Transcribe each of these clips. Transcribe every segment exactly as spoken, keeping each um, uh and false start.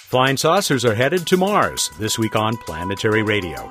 Flying saucers are headed to Mars this week on Planetary Radio.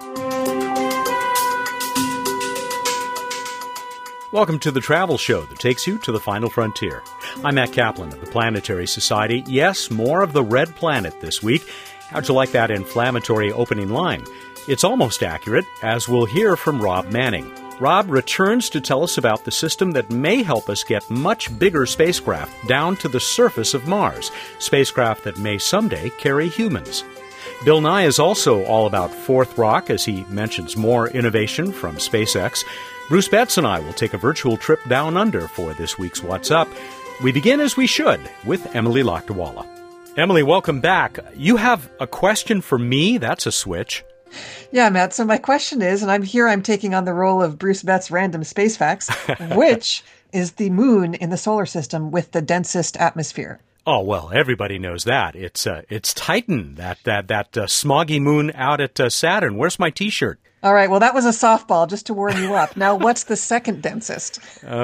Welcome to the travel show that takes you to the final frontier. I'm Matt Kaplan of the Planetary Society. Yes, more of the red planet this week. How'd you like that inflammatory opening line? It's almost accurate, as we'll hear from Rob Manning. Rob returns to tell us about the system that may help us get much bigger spacecraft down to the surface of Mars, spacecraft that may someday carry humans. Bill Nye is also all about fourth rock as he mentions more innovation from SpaceX. Bruce Betts and I will take a virtual trip down under for this week's What's Up. We begin as we should with Emily Lakdawalla. Emily, welcome back. You have a question for me? That's a switch. Yeah, Matt. So my question is, and I'm here, I'm taking on the role of Bruce Betts' random space facts, which is the moon in the solar system with the densest atmosphere? Oh, well, everybody knows that. It's uh, it's Titan, that that that uh, smoggy moon out at uh, Saturn. Where's my T-shirt? All right, well, that was a softball, just to warm you up. Now, what's the second densest?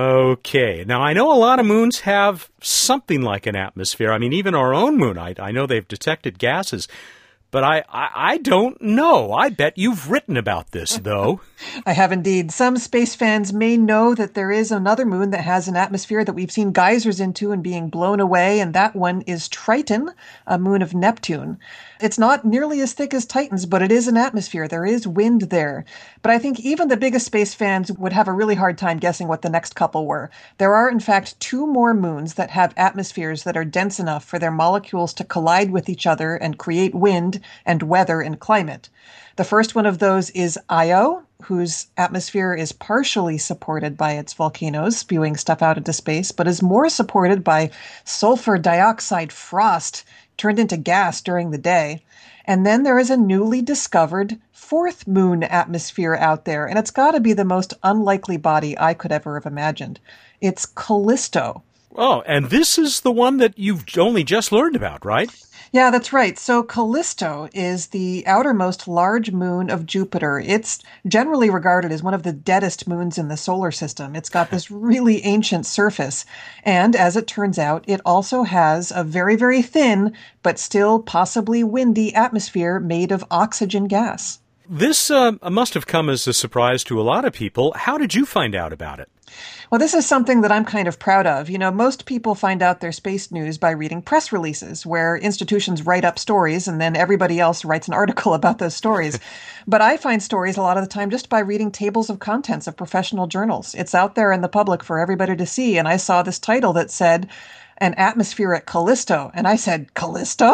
Okay. Now, I know a lot of moons have something like an atmosphere. I mean, even our own moon, I, I know they've detected gases. But I, I, I don't know. I bet you've written about this, though. I have indeed. Some space fans may know that there is another moon that has an atmosphere that we've seen geysers into and being blown away, and that one is Triton, a moon of Neptune. It's not nearly as thick as Titan's, but it is an atmosphere. There is wind there. But I think even the biggest space fans would have a really hard time guessing what the next couple were. There are, in fact, two more moons that have atmospheres that are dense enough for their molecules to collide with each other and create wind and weather and climate. The first one of those is Io, whose atmosphere is partially supported by its volcanoes spewing stuff out into space, but is more supported by sulfur dioxide frost turned into gas during the day. And then there is a newly discovered fourth moon atmosphere out there, and it's got to be the most unlikely body I could ever have imagined. It's Callisto. Oh, and this is the one that you've only just learned about, right? Yeah, that's right. So Callisto is the outermost large moon of Jupiter. It's generally regarded as one of the deadest moons in the solar system. It's got this really ancient surface. And as it turns out, it also has a very, very thin, but still possibly windy atmosphere made of oxygen gas. This uh, must have come as a surprise to a lot of people. How did you find out about it? Well, this is something that I'm kind of proud of. You know, most people find out their space news by reading press releases where institutions write up stories and then everybody else writes an article about those stories. But I find stories a lot of the time just by reading tables of contents of professional journals. It's out there in the public for everybody to see. And I saw this title that said, An Atmosphere at Callisto. And I said, Callisto?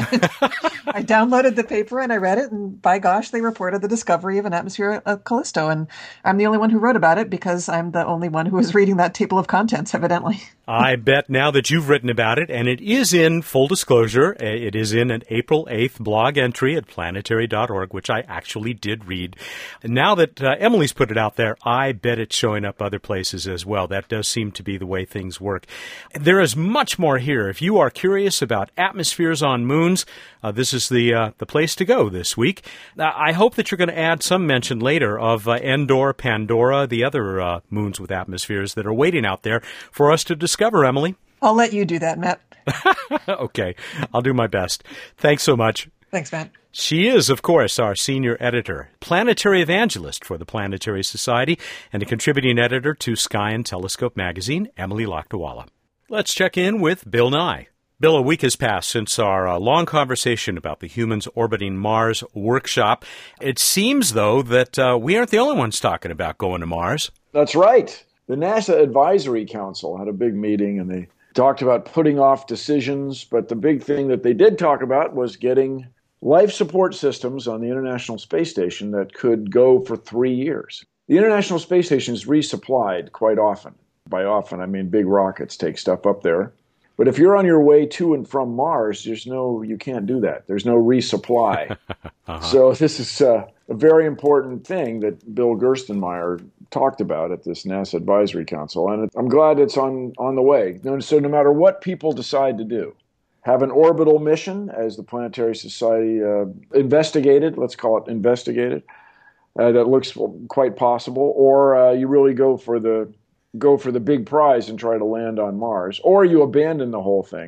I downloaded the paper and I read it, and by gosh, they reported the discovery of an atmosphere at Callisto. And I'm the only one who wrote about it because I'm the only one who was reading that table of contents, evidently. I bet now that you've written about it, and it is in, full disclosure, it is in an April eighth blog entry at planetary dot org, which I actually did read. And now that uh, Emily's put it out there, I bet it's showing up other places as well. That does seem to be the way things work. There is much more here. If you are curious about atmospheres on moons, uh, this is the uh, the place to go this week. Uh, I hope that you're going to add some mention later of uh, Endor, Pandora, the other uh, moons with atmospheres that are waiting out there for us to discover, Emily. I'll let you do that, Matt. Okay, I'll do my best. Thanks so much. Thanks, Matt. She is, of course, our senior editor, planetary evangelist for the Planetary Society, and a contributing editor to Sky and Telescope magazine, Emily Lakdawalla. Let's check in with Bill Nye. Bill, a week has passed since our uh, long conversation about the Humans Orbiting Mars workshop. It seems, though, that uh, we aren't the only ones talking about going to Mars. That's right. The NASA Advisory Council had a big meeting, and they talked about putting off decisions, but the big thing that they did talk about was getting life support systems on the International Space Station that could go for three years. The International Space Station is resupplied quite often. By often, I mean big rockets take stuff up there. But if you're on your way to and from Mars, there's no, you can't do that. There's no resupply. uh-huh. So this is uh, a very important thing that Bill Gerstenmaier talked about at this NASA Advisory Council. And I'm glad it's on, on the way. So no matter what people decide to do, have an orbital mission, as the Planetary Society uh, investigated, let's call it investigated, uh, that looks quite possible, or uh, you really go for the go for the big prize and try to land on Mars, or you abandon the whole thing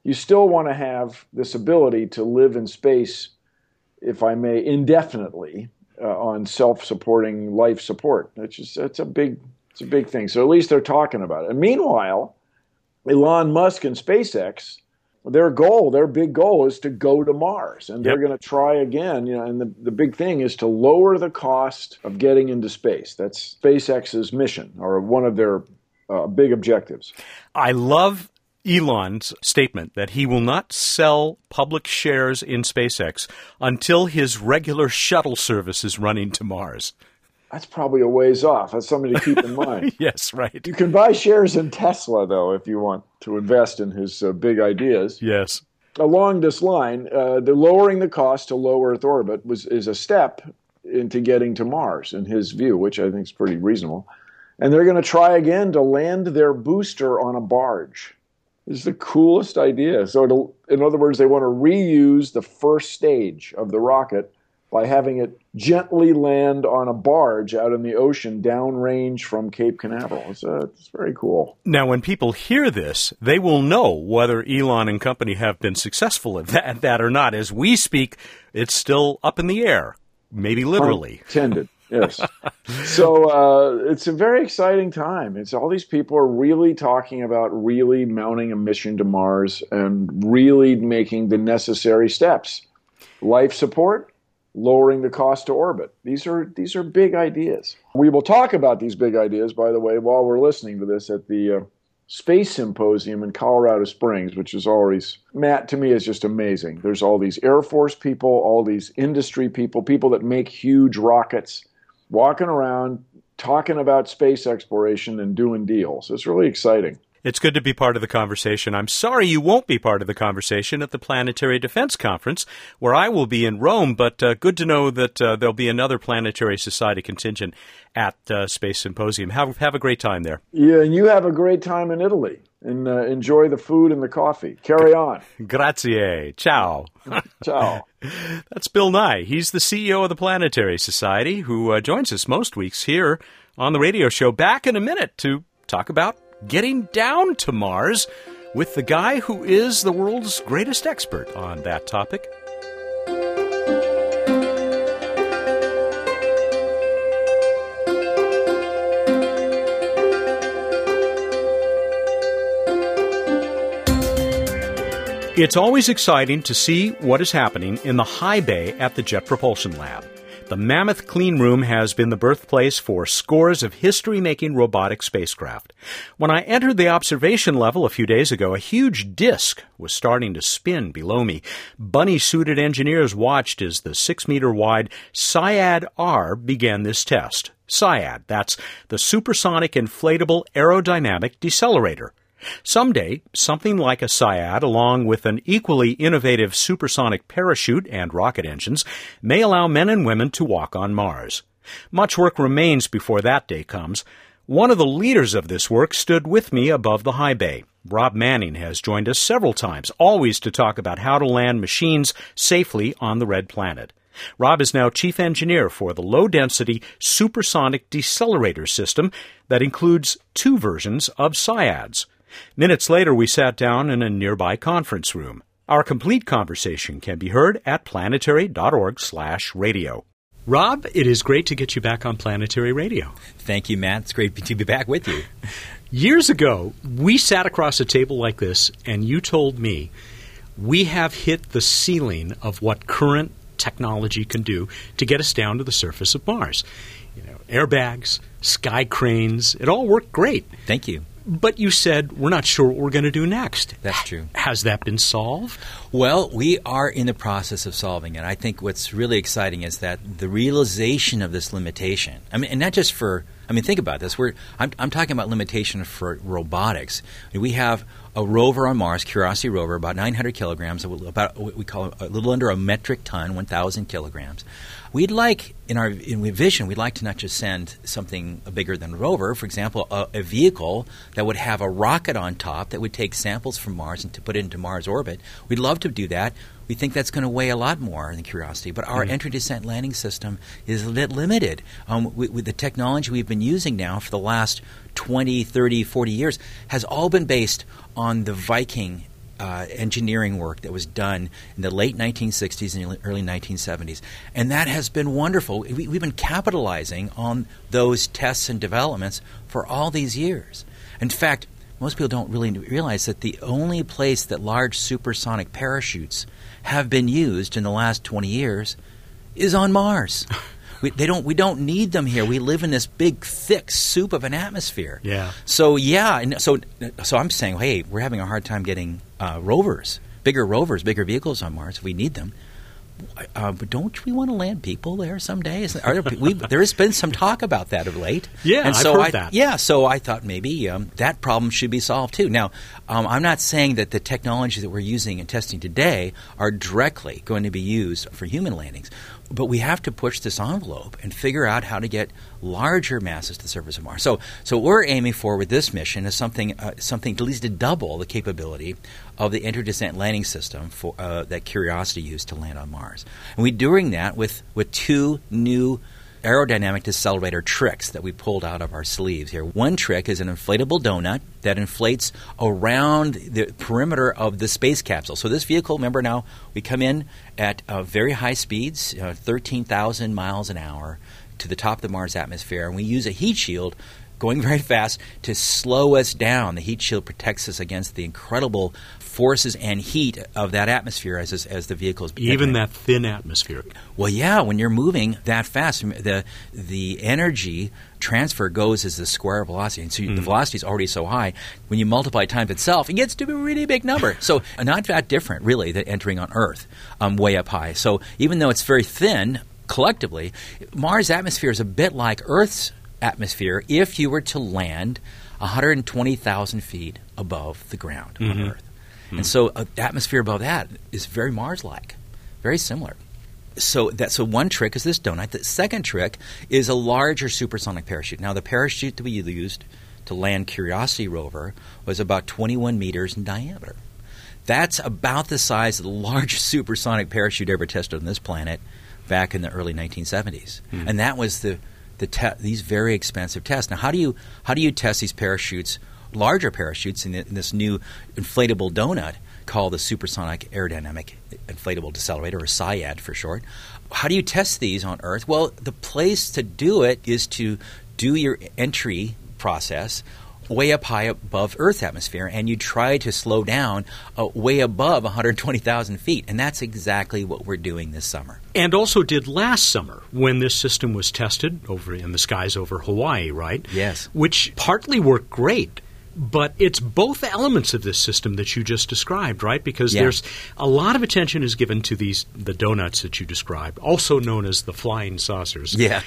you still want to have this ability to live in space, if I may, indefinitely uh, on self-supporting life support. It's just, it's a big, it's a big thing. So at least they're talking about it. And meanwhile, Elon Musk and SpaceX, their goal, their big goal is to go to Mars. And they're yep. going to try again. You know, and the, the big thing is to lower the cost of getting into space. That's SpaceX's mission, or one of their uh, big objectives. I love Elon's statement that he will not sell public shares in SpaceX until his regular shuttle service is running to Mars. That's probably a ways off. That's something to keep in mind. Yes, right. You can buy shares in Tesla, though, if you want to invest in his uh, big ideas. Yes. Along this line, uh, the lowering the cost to low Earth orbit was is a step into getting to Mars, in his view, which I think is pretty reasonable. And they're going to try again to land their booster on a barge. This is the coolest idea. So, to, in other words, they want to reuse the first stage of the rocket by having it gently land on a barge out in the ocean downrange from Cape Canaveral. It's, uh, it's very cool. Now, when people hear this, they will know whether Elon and company have been successful at that, at that or not. As we speak, it's still up in the air, maybe literally. Intended. Yes. So uh, it's a very exciting time. It's all these people are really talking about really mounting a mission to Mars and really making the necessary steps. Life support, lowering the cost to orbit. These are these are big ideas. We will talk about these big ideas, by the way, while we're listening to this at the uh, Space Symposium in Colorado Springs, which is always, Matt, to me is just amazing. There's all these Air Force people, all these industry people, people that make huge rockets, walking around, talking about space exploration and doing deals. It's really exciting. It's good to be part of the conversation. I'm sorry you won't be part of the conversation at the Planetary Defense Conference, where I will be in Rome, but uh, good to know that uh, there'll be another Planetary Society contingent at uh, Space Symposium. Have, have a great time there. Yeah, and you have a great time in Italy, and uh, enjoy the food and the coffee. Carry on. Grazie. Ciao. Ciao. That's Bill Nye. He's the C E O of the Planetary Society, who uh, joins us most weeks here on the radio show. Back in a minute to talk about getting down to Mars with the guy who is the world's greatest expert on that topic. It's always exciting to see what is happening in the high bay at the Jet Propulsion Lab. The Mammoth Clean Room has been the birthplace for scores of history-making robotic spacecraft. When I entered the observation level a few days ago, a huge disk was starting to spin below me. Bunny-suited engineers watched as the six-meter-wide SIAD-R began this test. SIAD, that's the Supersonic Inflatable Aerodynamic Decelerator. Someday, something like a SIAD, along with an equally innovative supersonic parachute and rocket engines, may allow men and women to walk on Mars. Much work remains before that day comes. One of the leaders of this work stood with me above the high bay. Rob Manning has joined us several times, always to talk about how to land machines safely on the Red Planet. Rob is now chief engineer for the low-density supersonic decelerator system that includes two versions of SIADs. Minutes later, we sat down in a nearby conference room. Our complete conversation can be heard at planetary dot org slash radio. Rob, it is great to get you back on Planetary Radio. Thank you, Matt. It's great to be back with you. Years ago, we sat across a table like this, and you told me we have hit the ceiling of what current technology can do to get us down to the surface of Mars. You know, airbags, sky cranes, it all worked great. Thank you. But you said we're not sure what we're going to do next. That's true. Has that been solved? Well, we are in the process of solving it. I think what's really exciting is that the realization of this limitation, I mean, and not just for, I mean, think about this. We're, I'm, I'm talking about limitation for robotics. We have a rover on Mars, Curiosity rover, about nine hundred kilograms, about what we call a little under a metric ton, one thousand kilograms. We'd like, in our in vision, we'd like to not just send something bigger than a rover, for example, a, a vehicle that would have a rocket on top that would take samples from Mars and to put it into Mars orbit. We'd love to do that. We think that's going to weigh a lot more than Curiosity, but our mm-hmm. entry, descent, landing system is a bit limited. Um, with, with the technology we've been using now for the last twenty, thirty, forty years has all been based on the Viking uh, engineering work that was done in the late nineteen sixties and early nineteen seventies. And that has been wonderful. We, we've been capitalizing on those tests and developments for all these years. In fact, most people don't really realize that the only place that large supersonic parachutes have been used in the last twenty years is on Mars. We, they don't. We don't need them here. We live in this big, thick soup of an atmosphere. Yeah. So yeah. And so so I'm saying, hey, we're having a hard time getting uh, rovers, bigger rovers, bigger vehicles on Mars if we need them. Uh, but don't we want to land people there someday? Is there, we, there has been some talk about that of late. Yeah, and so I've heard I, that. Yeah, so I thought maybe um, that problem should be solved too. Now, um, I'm not saying that the technology that we're using and testing today are directly going to be used for human landings, but we have to push this envelope and figure out how to get larger masses to the surface of Mars. So, so what we're aiming for with this mission is something, uh, something at least to double the capability of the interdescent landing system for uh, that Curiosity used to land on Mars. And we're doing that with, with two new aerodynamic decelerator tricks that we pulled out of our sleeves here. One trick is an inflatable donut that inflates around the perimeter of the space capsule. So this vehicle, remember now, we come in at uh, very high speeds, uh, thirteen thousand miles an hour to the top of the Mars atmosphere, and we use a heat shield going very fast to slow us down. The heat shield protects us against the incredible forces and heat of that atmosphere as as the vehicle is even entering. That thin atmosphere. Well, yeah, when you're moving that fast, the the energy transfer goes as the square velocity, and so mm. the velocity is already so high. When you multiply times itself, it gets to be a really big number. So not that different, really, than entering on Earth, um, way up high. So even though it's very thin collectively, Mars' atmosphere is a bit like Earth's atmosphere if you were to land one hundred twenty thousand feet above the ground mm-hmm. on Earth. Mm-hmm. And so an atmosphere above that is very Mars-like, very similar. So that so one trick is this donut. The second trick is a larger supersonic parachute. Now, the parachute that we used to land Curiosity rover was about twenty-one meters in diameter. That's about the size of the largest supersonic parachute ever tested on this planet back in the early nineteen seventies. Mm-hmm. And that was the The te- these very expensive tests. Now, how do you how do you test these parachutes, larger parachutes, in, the, in this new inflatable donut called the Supersonic Aerodynamic Inflatable Decelerator, or SIAD for short? How do you test these on Earth? Well, the place to do it is to do your entry process way up high above Earth's atmosphere, and you try to slow down uh, way above one hundred twenty thousand feet. And that's exactly what we're doing this summer. And also did last summer when this system was tested over in the skies over Hawaii, right? Yes. Which partly worked great. But it's both elements of this system that you just described, right? Because yeah. there's a lot of attention is given to these the donuts that you described, also known as the flying saucers. Yeah.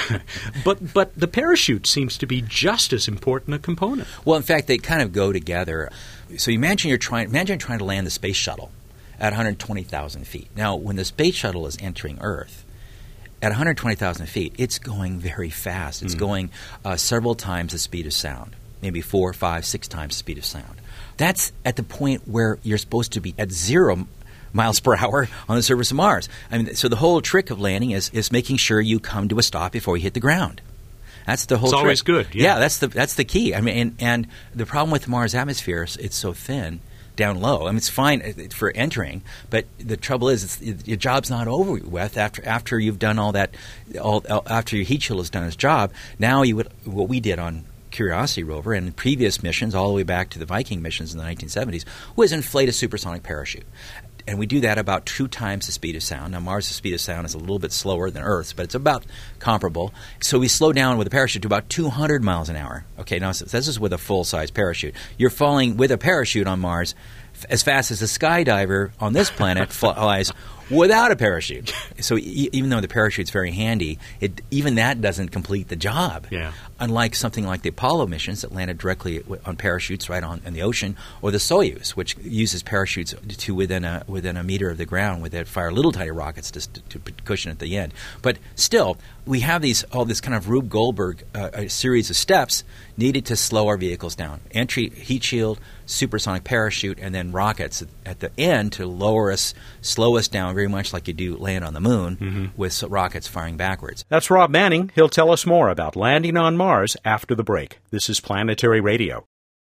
but but the parachute seems to be just as important a component. Well, in fact, they kind of go together. So imagine you're trying imagine trying to land the space shuttle at one hundred twenty thousand feet. Now, when the space shuttle is entering Earth at one hundred twenty thousand feet, it's going very fast. It's mm. going uh, several times the speed of sound. Maybe four, five, six times the speed of sound. That's at the point where you're supposed to be at zero miles per hour on the surface of Mars. I mean, so the whole trick of landing is, is making sure you come to a stop before you hit the ground. That's the whole it's trick. It's always good. Yeah. yeah, that's the that's the key. I mean, and, and the problem with Mars' atmosphere is it's so thin down low. I mean, it's fine for entering, but the trouble is, it's, your job's not over with after after you've done all that. All after your heat shield has done its job. Now you would what we did on Curiosity rover and previous missions all the way back to the Viking missions in the nineteen seventies was inflate a supersonic parachute. And we do that about two times the speed of sound. Now, Mars' speed of sound is a little bit slower than Earth's, but it's about comparable. So we slow down with a parachute to about two hundred miles an hour. Okay, now this is with a full-size parachute. You're falling with a parachute on Mars as fast as a skydiver on this planet flies without a parachute. So e- even though the parachute's very handy, it, even that doesn't complete the job. Yeah. Unlike something like the Apollo missions that landed directly on parachutes right on in the ocean, or the Soyuz, which uses parachutes to within a within a meter of the ground, where they fire little tiny rockets to, to, to cushion at the end. But still, we have these all this kind of Rube Goldberg uh, a series of steps needed to slow our vehicles down: entry, heat shield, supersonic parachute, and then rockets at the end to lower us, slow us down, very much like you do land on the moon mm-hmm. with rockets firing backwards. That's Rob Manning. He'll tell us more about landing on Mars after the break. This is Planetary Radio.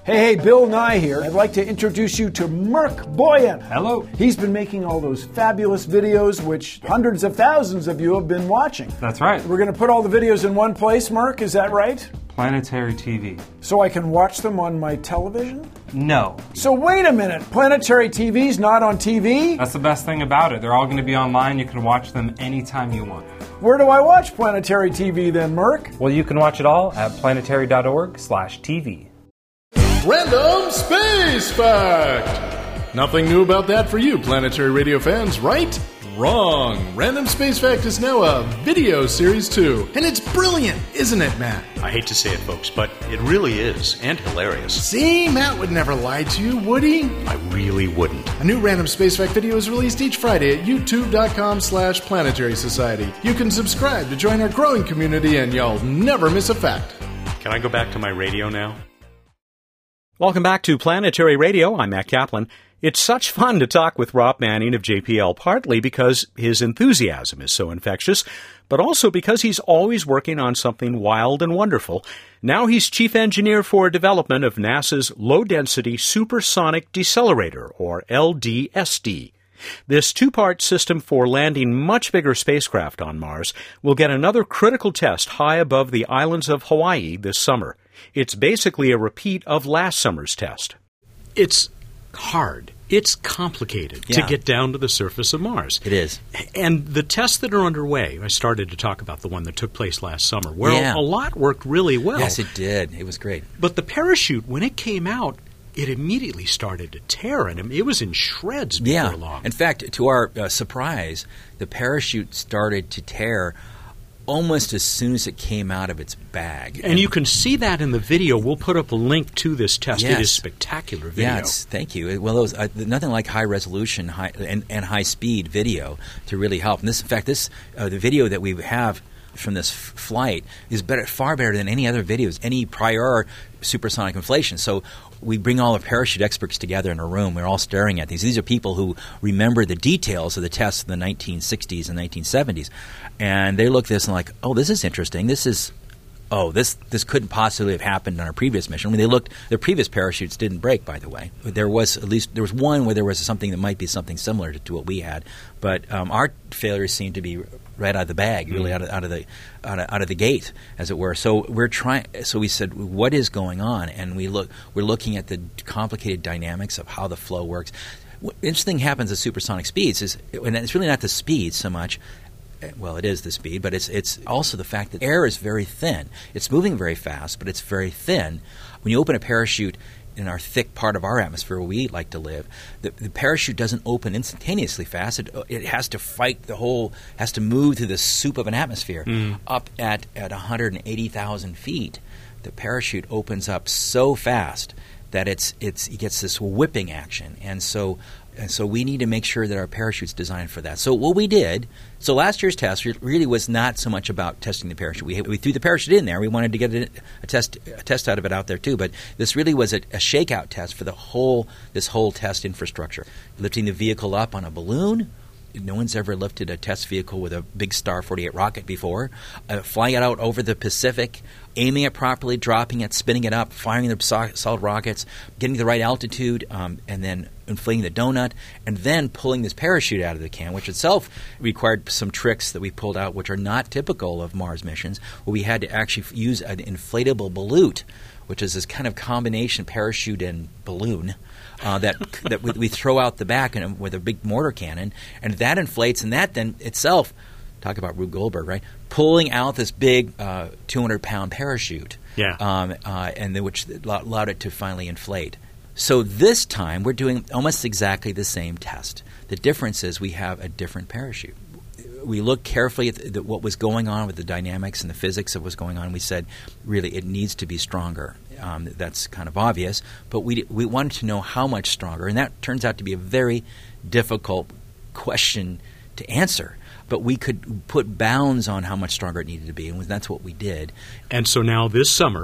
Hey, hey, Bill Nye here. I'd like to introduce you to Merk Boyan. Hello. He's been making all those fabulous videos which hundreds of thousands of you have been watching. That's right. We're going to put all the videos in one place, Merk, is that right? Planetary T V. So I can watch them on my television? No. So wait a minute, Planetary T V's not on T V? That's the best thing about it. They're all going to be online. You can watch them anytime you want. Where do I watch Planetary T V then, Merk? Well, you can watch it all at planetary.org slash TV. Random Space Fact! Nothing new about that for you, Planetary Radio fans, right? Wrong. Random Space Fact is now a video series too. And it's brilliant, isn't it, Matt? I hate to say it, folks, but it really is, and hilarious. See, Matt would never lie to you, would he? I really wouldn't. A new Random Space Fact video is released each Friday at youtube.com slash planetary society. You can subscribe to join our growing community and you'll never miss a fact. Can I go back to my radio now? Welcome back to Planetary Radio. I'm Matt Kaplan. It's such fun to talk with Rob Manning of J P L, partly because his enthusiasm is so infectious, but also because he's always working on something wild and wonderful. Now he's chief engineer for development of NASA's Low-Density Supersonic Decelerator, or L D S D. This two-part system for landing much bigger spacecraft on Mars will get another critical test high above the islands of Hawaii this summer. It's basically a repeat of last summer's test. It's hard. It's complicated yeah. to get down to the surface of Mars. It is. And the tests that are underway, I started to talk about the one that took place last summer, where yeah. a lot worked really well. Yes, it did. It was great. But the parachute, when it came out, it immediately started to tear, and it was in shreds before yeah. long. In fact, to our uh, surprise, the parachute started to tear almost as soon as it came out of its bag. And, and you can see that in the video. We'll put up a link to this test. Yes. It is spectacular video. Yes, thank you. Well, it was, uh, nothing like high resolution high, and, and high speed video to really help. And this, in fact, this uh, the video that we have from this f- flight is better, far better than any other videos, any prior supersonic inflation. So we bring all the parachute experts together in a room. We're all staring at these. These are people who remember the details of the tests in the nineteen sixties and nineteen seventies. And they look at this and like, oh, this is interesting. This is, oh, this this couldn't possibly have happened on our previous mission. I mean, they looked, their previous parachutes didn't break, by the way. There was at least, there was one where there was something that might be something similar to, to what we had. But um, our failures seemed to be right out of the bag, really out of, out of the out of, out of the gate, as it were. So we're trying. So we said, what is going on? And we look. We're looking at the complicated dynamics of how the flow works. What interesting happens at supersonic speeds is, and it's really not the speed so much. Well, it is the speed, but it's it's also the fact that air is very thin. It's moving very fast, but it's very thin. When you open a parachute in our thick part of our atmosphere where we like to live, the, the parachute doesn't open instantaneously fast. It, it has to fight the whole, has to move through the soup of an atmosphere. Mm. Up at, at one hundred eighty thousand feet, the parachute opens up so fast that it's it's it gets this whipping action. And so and so we need to make sure that our parachute's designed for that. So what we did, so last year's test really was not so much about testing the parachute. We, we threw the parachute in there. We wanted to get a, a test a test out of it out there too. But this really was a, a shakeout test for the whole this whole test infrastructure. Lifting the vehicle up on a balloon. No one's ever lifted a test vehicle with a big Star forty-eight rocket before. Uh, flying it out over the Pacific, aiming it properly, dropping it, spinning it up, firing the so- solid rockets, getting the right altitude, um, and then inflating the donut, and then pulling this parachute out of the can, which itself required some tricks that we pulled out, which are not typical of Mars missions, where we had to actually f- use an inflatable balloon, which is this kind of combination parachute and balloon. Uh, that that we, we throw out the back and with a big mortar cannon, and that inflates, and that then itself, talk about Rube Goldberg, right? Pulling out this big uh, two hundred pound parachute, yeah, um, uh, and then which allowed it to finally inflate. So this time we're doing almost exactly the same test. The difference is we have a different parachute. We looked carefully at the, the, what was going on with the dynamics and the physics of what's going on. We said, really, it needs to be stronger. Um, that's kind of obvious, but we we wanted to know how much stronger, and that turns out to be a very difficult question to answer. But we could put bounds on how much stronger it needed to be, and that's what we did. And so now this summer,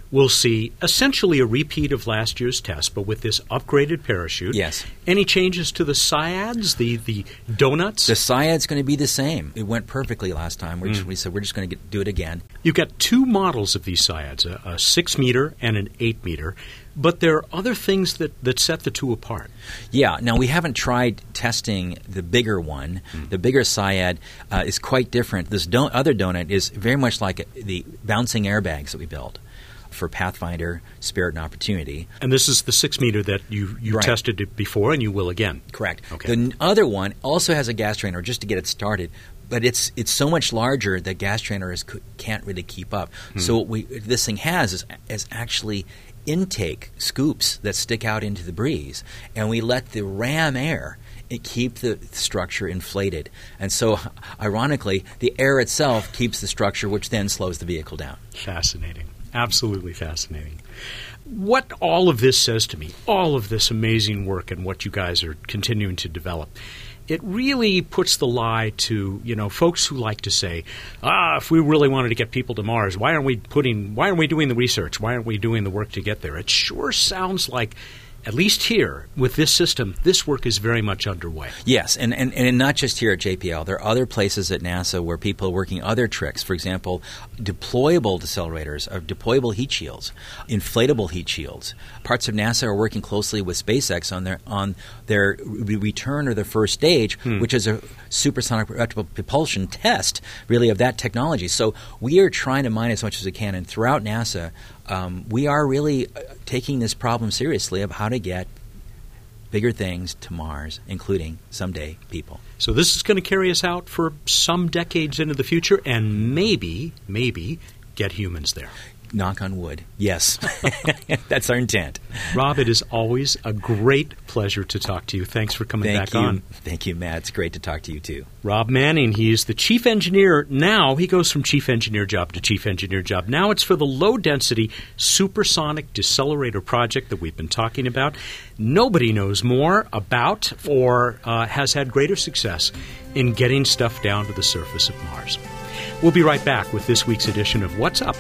we'll see essentially a repeat of last year's test, but with this upgraded parachute. Yes. Any changes to the SIADs, the, the donuts? The SIAD's going to be the same. It went perfectly last time. We, Mm. just, we said we're just going to do it again. You've got two models of these SIADs, a, a six-meter and an eight-meter. But there are other things that, that set the two apart. Yeah. Now, we haven't tried testing the bigger one. Mm. The bigger SIAD uh, is quite different. This don- other donut is very much like a, the bouncing airbags that we built for Pathfinder, Spirit, and Opportunity. And this is the six-meter that you, you Right. tested it before, and you will again. Correct. Okay. The n- other one also has a gas trainer just to get it started, but it's it's so much larger that gas trainers c- can't really keep up. Hmm. So what we, this thing has is, is actually intake scoops that stick out into the breeze, and we let the ram air it keep the structure inflated. And so, ironically, the air itself keeps the structure, which then slows the vehicle down. Fascinating. Absolutely fascinating. What all of this says to me, all of this amazing work and what you guys are continuing to develop, it really puts the lie to, you know, folks who like to say, ah, if we really wanted to get people to Mars, why aren't we putting, why aren't we doing the research? Why aren't we doing the work to get there? It sure sounds like, at least here, with this system, this work is very much underway. Yes, and, and, and not just here at J P L. There are other places at NASA where people are working other tricks. For example, deployable decelerators, or deployable heat shields, inflatable heat shields. Parts of NASA are working closely with SpaceX on their on their re- return or their first stage, Hmm. which is a supersonic retractable propulsion test, really, of that technology. So we are trying to mine as much as we can, and throughout NASA, um, we are really uh, taking this problem seriously of how to get bigger things to Mars, including someday people. So this is going to carry us out for some decades into the future and maybe, maybe get humans there. Knock on wood. Yes. That's our intent. Rob, it is always a great pleasure to talk to you. Thanks for coming Thank back you. on. Thank you, Matt. It's great to talk to you, too. Rob Manning, he is the chief engineer. Now he goes from chief engineer job to chief engineer job. Now it's for the low-density supersonic decelerator project that we've been talking about. Nobody knows more about or uh, has had greater success in getting stuff down to the surface of Mars. We'll be right back with this week's edition of What's Up?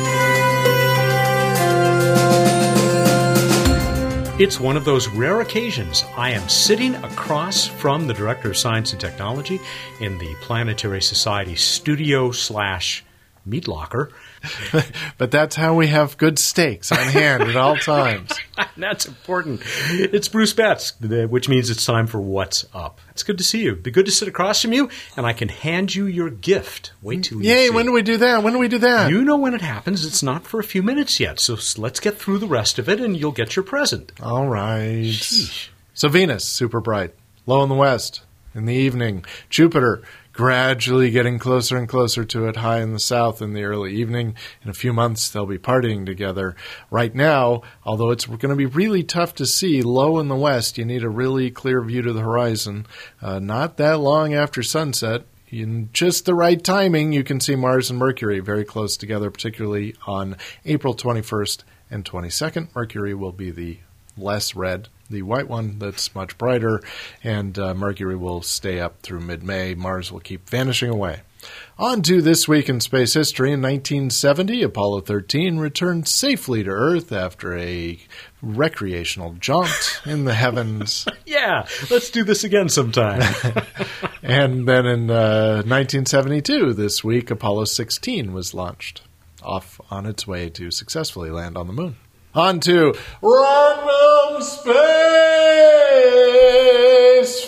It's one of those rare occasions I am sitting across from the Director of Science and Technology in the Planetary Society studio slash meat locker. But that's how we have good steaks on hand at all times. That's important. It's Bruce Betts, which means it's time for What's Up. It's good to see you. It'd be good to sit across from you, and I can hand you your gift. Wait till you Yay, see. when do we do that? When do we do that? You know when it happens. It's not for a few minutes yet, so s- let's get through the rest of it, and you'll get your present. All right. Sheesh. So Venus, super bright. Low in the west. In the evening, Jupiter, gradually getting closer and closer to it, high in the south in the early evening. In a few months, they'll be partying together. Right now, although it's going to be really tough to see, low in the west, you need a really clear view to the horizon. Uh, not that long after sunset, in just the right timing, you can see Mars and Mercury very close together, particularly on April twenty-first and twenty-second. Mercury will be the less red, the white one that's much brighter, and uh, Mercury will stay up through mid-May. Mars will keep vanishing away. On to This Week in Space History. In nineteen seventy, Apollo thirteen returned safely to Earth after a recreational jaunt in the heavens. Yeah, let's do this again sometime. And then in uh, nineteen seventy-two, this week, Apollo sixteen was launched, off on its way to successfully land on the moon. On to Random Space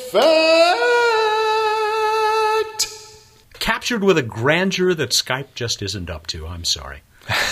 Fact! Captured with a grandeur that Skype just isn't up to. I'm sorry.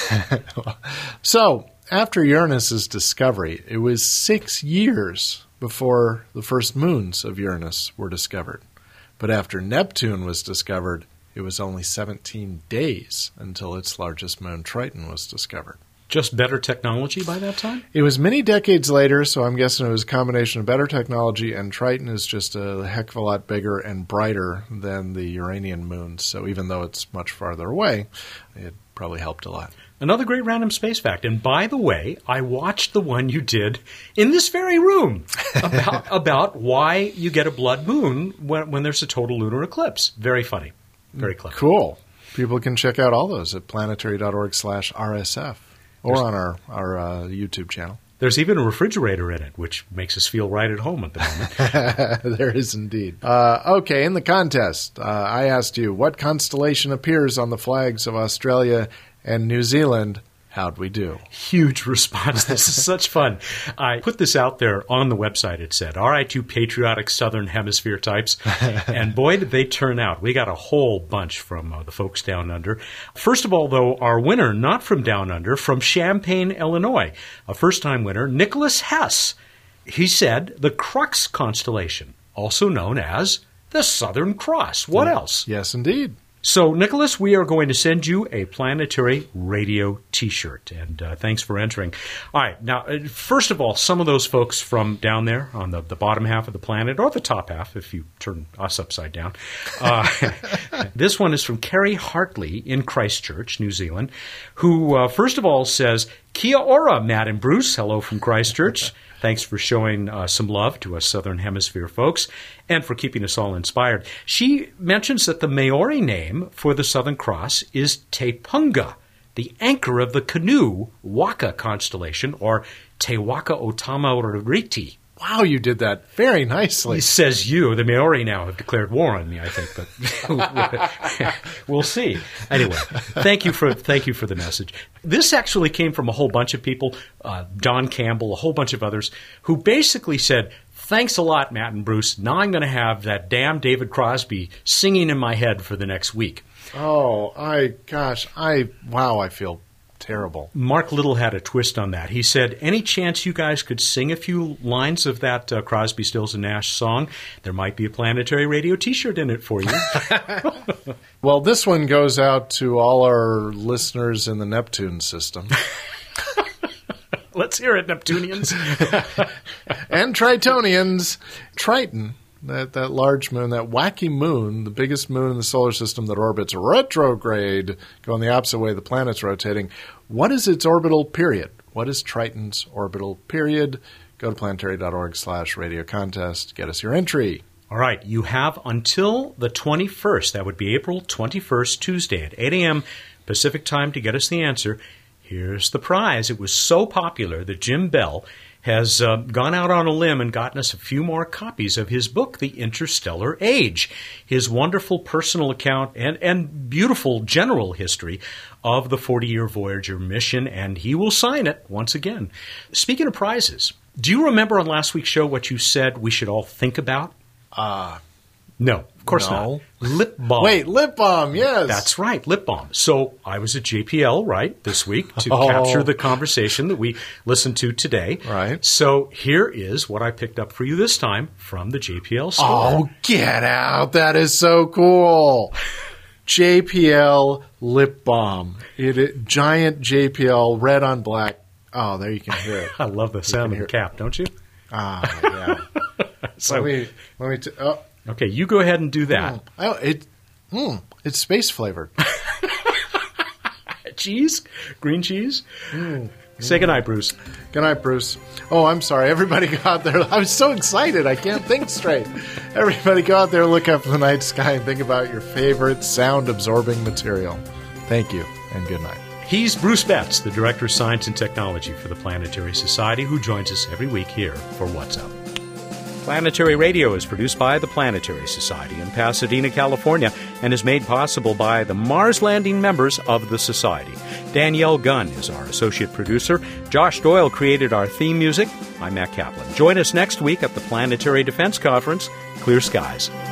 So, after Uranus's discovery, it was six years before the first moons of Uranus were discovered. But after Neptune was discovered, it was only seventeen days until its largest moon, Triton, was discovered. Just better technology by that time? It was many decades later, so I'm guessing it was a combination of better technology, and Triton is just a heck of a lot bigger and brighter than the Uranian moons. So even though it's much farther away, it probably helped a lot. Another great random space fact. And by the way, I watched the one you did in this very room about, about why you get a blood moon when, when there's a total lunar eclipse. Very funny. Very clever. Cool. People can check out all those at planetary dot org slash R S F. or There's, on our, our uh, YouTube channel. There's even a refrigerator in it, which makes us feel right at home at the moment. There is indeed. Uh, okay, in the contest, uh, I asked you, what constellation appears on the flags of Australia and New Zealand? How'd we do? Huge response. This is such fun. I put this out there on the website. It said, all right, you patriotic Southern Hemisphere types. And boy, did they turn out. We got a whole bunch from uh, the folks down under. First of all, though, our winner, not from down under, from Champaign, Illinois, a first-time winner, Nicholas Hess. He said the Crux constellation, also known as the Southern Cross. What else? Yes, indeed. So, Nicholas, we are going to send you a Planetary Radio T-shirt, and uh, thanks for entering. All right, now, uh, first of all, some of those folks from down there on the, the bottom half of the planet, or the top half if you turn us upside down. Uh, this one is from Kerry Hartley in Christchurch, New Zealand, who, uh, first of all, says, Kia ora, Matt and Bruce. Hello from Christchurch. Thanks for showing uh, some love to us Southern Hemisphere folks and for keeping us all inspired. She mentions that the Maori name for the Southern Cross is Te Punga, the anchor of the canoe Waka constellation, or Te Waka o Tamariki. Wow, you did that very nicely. He says you. The Maori now have declared war on me, I think, but we'll see. Anyway, thank you for thank you for the message. This actually came from a whole bunch of people, uh, Don Campbell, a whole bunch of others, who basically said, thanks a lot, Matt and Bruce. Now I'm going to have that damn David Crosby singing in my head for the next week. Oh, I, gosh, I, wow, I feel terrible. Mark Little had a twist on that. He said, any chance you guys could sing a few lines of that uh, Crosby, Stills and Nash song? There might be a Planetary Radio T-shirt in it for you. Well, this one goes out to all our listeners in the Neptune system. Let's hear it, Neptunians. And Tritonians. Triton, that, that large moon, that wacky moon, the biggest moon in the solar system that orbits retrograde, going the opposite way the planet's rotating. What is its orbital period? What is Triton's orbital period? Go to planetary.org slash radio contest. Get us your entry. All right, you have until the twenty-first, that would be April twenty-first, Tuesday at eight a.m. Pacific time to get us the answer. Here's the prize. It was so popular that Jim Bell has uh, gone out on a limb and gotten us a few more copies of his book, The Interstellar Age, his wonderful personal account and, and beautiful general history of the forty-year Voyager mission, and he will sign it once again. Speaking of prizes, do you remember on last week's show what you said we should all think about? Uh, no, of course no. not. Lip balm. Wait, lip balm, yes. That's right, lip balm. So I was at J P L, right, this week to oh. capture the conversation that we listened to today. Right. So here is what I picked up for you this time from the J P L store. Oh, get out. That is so cool. J P L lip balm. It, it giant J P L, red on black. Oh, there you can hear it. I love the sound of the cap, don't you? Ah, yeah. So, let me, let me t- oh. Okay, you go ahead and do that. Mm. Oh, it, mm, it's space flavored. Cheese? Green cheese? Mm. Say goodnight, Bruce. Good night, Bruce. Oh, I'm sorry. Everybody go out there. I was so excited. I can't think straight. Everybody go out there, look up in the night sky, and think about your favorite sound-absorbing material. Thank you, and good night. He's Bruce Betts, the Director of Science and Technology for the Planetary Society, who joins us every week here for What's Up. Planetary Radio is produced by the Planetary Society in Pasadena, California, and is made possible by the Mars Landing members of the Society. Danielle Gunn is our associate producer. Josh Doyle created our theme music. I'm Matt Kaplan. Join us next week at the Planetary Defense Conference. Clear skies.